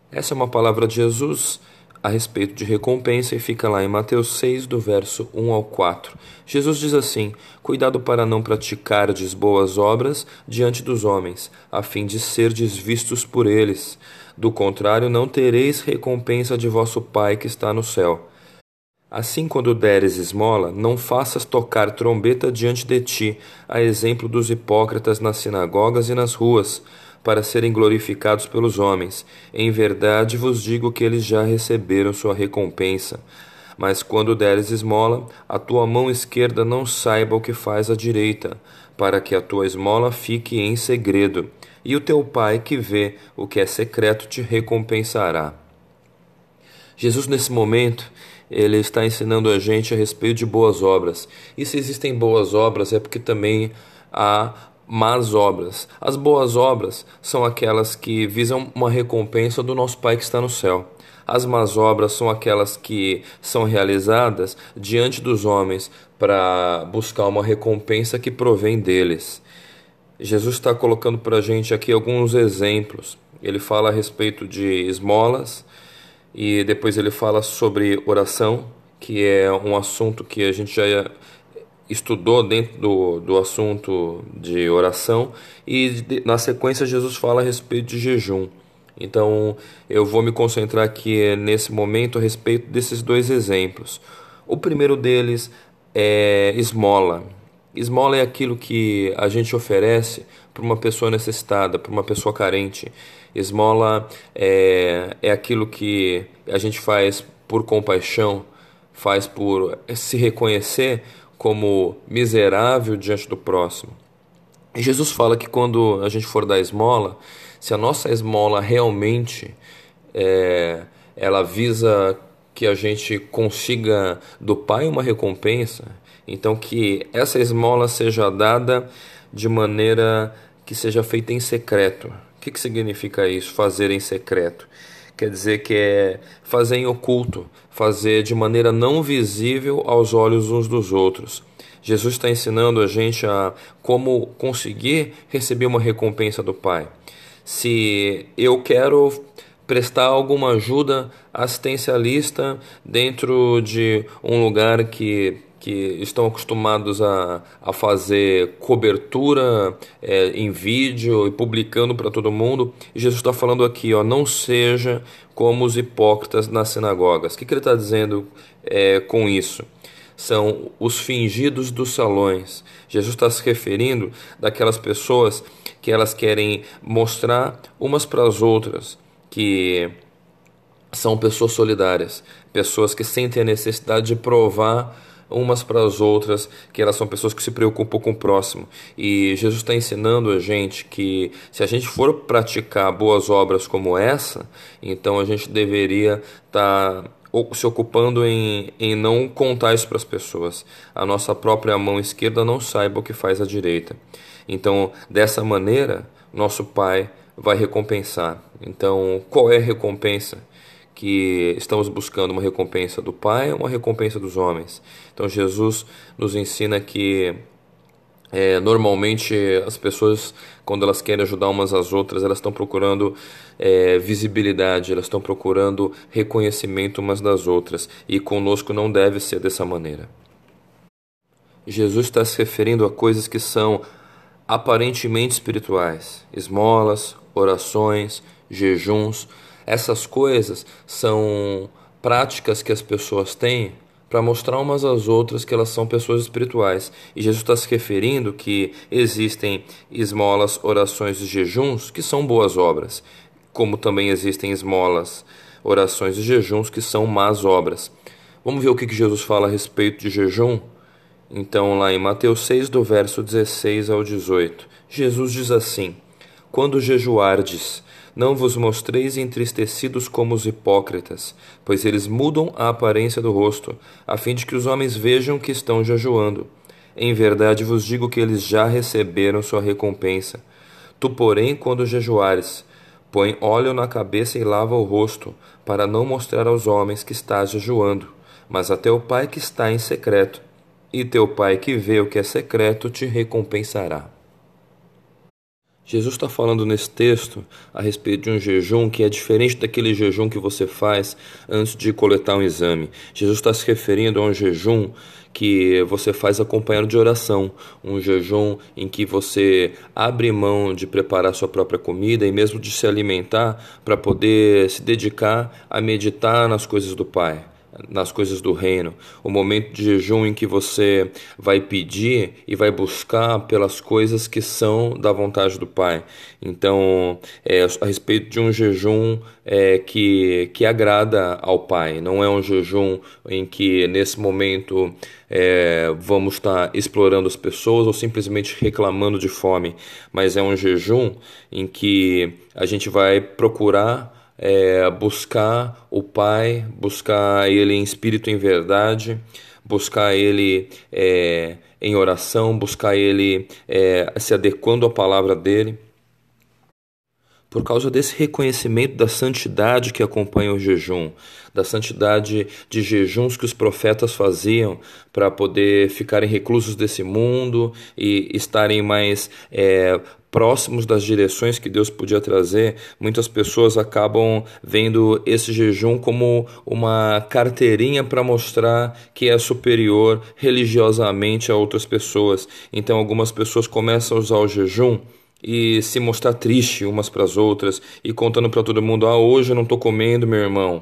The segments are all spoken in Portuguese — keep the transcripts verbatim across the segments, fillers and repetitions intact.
Essa é uma palavra de Jesus a respeito de recompensa e fica lá em Mateus seis, do verso um ao quatro. Jesus diz assim: Cuidado para não praticardes boas obras diante dos homens, a fim de serdes vistos por eles. Do contrário, não tereis recompensa de vosso Pai que está no céu. Assim, quando deres esmola, não faças tocar trombeta diante de ti, a exemplo dos hipócritas nas sinagogas e nas ruas, para serem glorificados pelos homens. Em verdade vos digo que eles já receberam sua recompensa. Mas quando deres esmola, a tua mão esquerda não saiba o que faz a direita, para que a tua esmola fique em segredo, e o teu Pai que vê o que é secreto te recompensará. Jesus, nesse momento, ele está ensinando a gente a respeito de boas obras. E se existem boas obras, é porque também há más obras. As boas obras são aquelas que visam uma recompensa do nosso Pai que está no céu. As más obras são aquelas que são realizadas diante dos homens para buscar uma recompensa que provém deles. Jesus está colocando para a gente aqui alguns exemplos. Ele fala a respeito de esmolas, e depois ele fala sobre oração, que é um assunto que a gente já estudou dentro do, do assunto de oração. E de, na sequência Jesus fala a respeito de jejum. Então eu vou me concentrar aqui nesse momento a respeito desses dois exemplos. O primeiro deles é esmola. Esmola é aquilo que a gente oferece para uma pessoa necessitada, para uma pessoa carente. Esmola é, é aquilo que a gente faz por compaixão, faz por se reconhecer como miserável diante do próximo. E Jesus fala que quando a gente for dar esmola, se a nossa esmola realmente é, ela visa que a gente consiga do Pai uma recompensa, então que essa esmola seja dada de maneira que seja feita em secreto. O que que significa isso, fazer em secreto? Quer dizer que é fazer em oculto, fazer de maneira não visível aos olhos uns dos outros. Jesus está ensinando a gente a como conseguir receber uma recompensa do Pai. Se eu quero prestar alguma ajuda assistencialista dentro de um lugar que, que estão acostumados a, a fazer cobertura é, em vídeo e publicando para todo mundo, e Jesus está falando aqui, ó, não seja como os hipócritas nas sinagogas. O que, que ele está dizendo é, com isso? São os fingidos dos salões. Jesus está se referindo daquelas pessoas que elas querem mostrar umas para as outras que são pessoas solidárias, pessoas que sentem a necessidade de provar umas para as outras que elas são pessoas que se preocupam com o próximo. E Jesus está ensinando a gente que se a gente for praticar boas obras como essa, então a gente deveria estar tá se ocupando em, em não contar isso para as pessoas. A nossa própria mão esquerda não saiba o que faz a direita. Então, dessa maneira, nosso Pai vai recompensar. Então, qual é a recompensa que estamos buscando? Uma recompensa do Pai ou uma recompensa dos homens? Então, Jesus nos ensina que É, normalmente as pessoas, quando elas querem ajudar umas às outras, elas estão procurando é, visibilidade, elas estão procurando reconhecimento umas das outras, e conosco não deve ser dessa maneira. Jesus está se referindo a coisas que são aparentemente espirituais: esmolas, orações, jejuns. Essas coisas são práticas que as pessoas têm para mostrar umas às outras que elas são pessoas espirituais. E Jesus está se referindo que existem esmolas, orações e jejuns que são boas obras, como também existem esmolas, orações e jejuns que são más obras. Vamos ver o que Jesus fala a respeito de jejum? Então, lá em Mateus seis, do verso dezesseis ao dezoito, Jesus diz assim: Quando jejuardes, não vos mostreis entristecidos como os hipócritas, pois eles mudam a aparência do rosto, a fim de que os homens vejam que estão jejuando. Em verdade vos digo que eles já receberam sua recompensa. Tu, porém, quando jejuares, põe óleo na cabeça e lava o rosto, para não mostrar aos homens que estás jejuando, mas a teu Pai que está em secreto, e teu Pai que vê o que é secreto te recompensará. Jesus está falando nesse texto a respeito de um jejum que é diferente daquele jejum que você faz antes de coletar um exame. Jesus está se referindo a um jejum que você faz acompanhado de oração, um jejum em que você abre mão de preparar sua própria comida e mesmo de se alimentar para poder se dedicar a meditar nas coisas do Pai, nas coisas do reino, o momento de jejum em que você vai pedir e vai buscar pelas coisas que são da vontade do Pai. Então, é a respeito de um jejum é, que, que agrada ao Pai, não é um jejum em que nesse momento é, vamos estar explorando as pessoas ou simplesmente reclamando de fome, mas é um jejum em que a gente vai procurar É, buscar o Pai, buscar Ele em espírito e em verdade, buscar Ele é, em oração, buscar Ele é, se adequando à palavra dEle. Por causa desse reconhecimento da santidade que acompanha o jejum, da santidade de jejuns que os profetas faziam para poder ficarem reclusos desse mundo e estarem mais é, próximos das direções que Deus podia trazer, muitas pessoas acabam vendo esse jejum como uma carteirinha para mostrar que é superior religiosamente a outras pessoas. Então algumas pessoas começam a usar o jejum e se mostrar triste umas para as outras e contando para todo mundo: ah, hoje eu não estou comendo, meu irmão.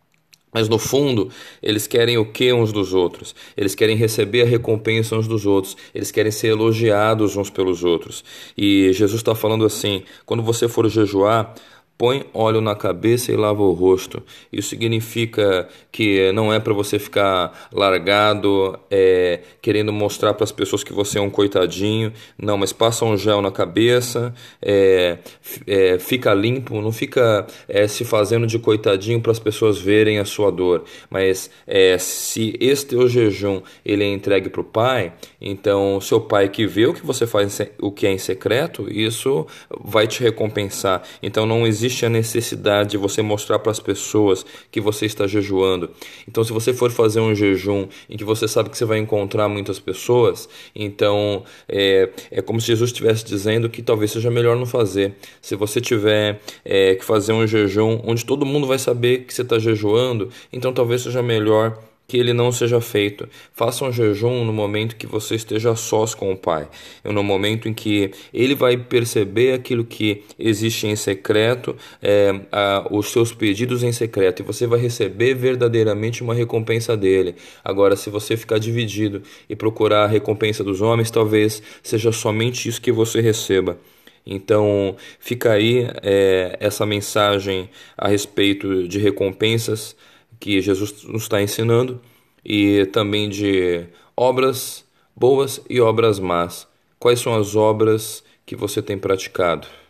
Mas no fundo, eles querem o que uns dos outros? Eles querem receber a recompensa uns dos outros. Eles querem ser elogiados uns pelos outros. E Jesus está falando assim: quando você for jejuar, põe óleo na cabeça e lava o rosto. Isso significa que não é para você ficar largado, é, querendo mostrar para as pessoas que você é um coitadinho. Não, mas passa um gel na cabeça, é, é, fica limpo, não fica é, se fazendo de coitadinho para as pessoas verem a sua dor. Mas é, se esse teu jejum ele é entregue para o Pai, então seu Pai que vê o que você faz, o que é em secreto, isso vai te recompensar. Então não existe Existe a necessidade de você mostrar para as pessoas que você está jejuando. Então, se você for fazer um jejum em que você sabe que você vai encontrar muitas pessoas, então é, é como se Jesus estivesse dizendo que talvez seja melhor não fazer. Se você tiver é, que fazer um jejum onde todo mundo vai saber que você está jejuando, então talvez seja melhor que ele não seja feito. Faça um jejum no momento que você esteja a sós com o Pai, no momento em que Ele vai perceber aquilo que existe em secreto, é, a, os seus pedidos em secreto, e você vai receber verdadeiramente uma recompensa dele. Agora, se você ficar dividido e procurar a recompensa dos homens, talvez seja somente isso que você receba. Então, fica aí é, essa mensagem a respeito de recompensas que Jesus nos está ensinando, e também de obras boas e obras más. Quais são as obras que você tem praticado?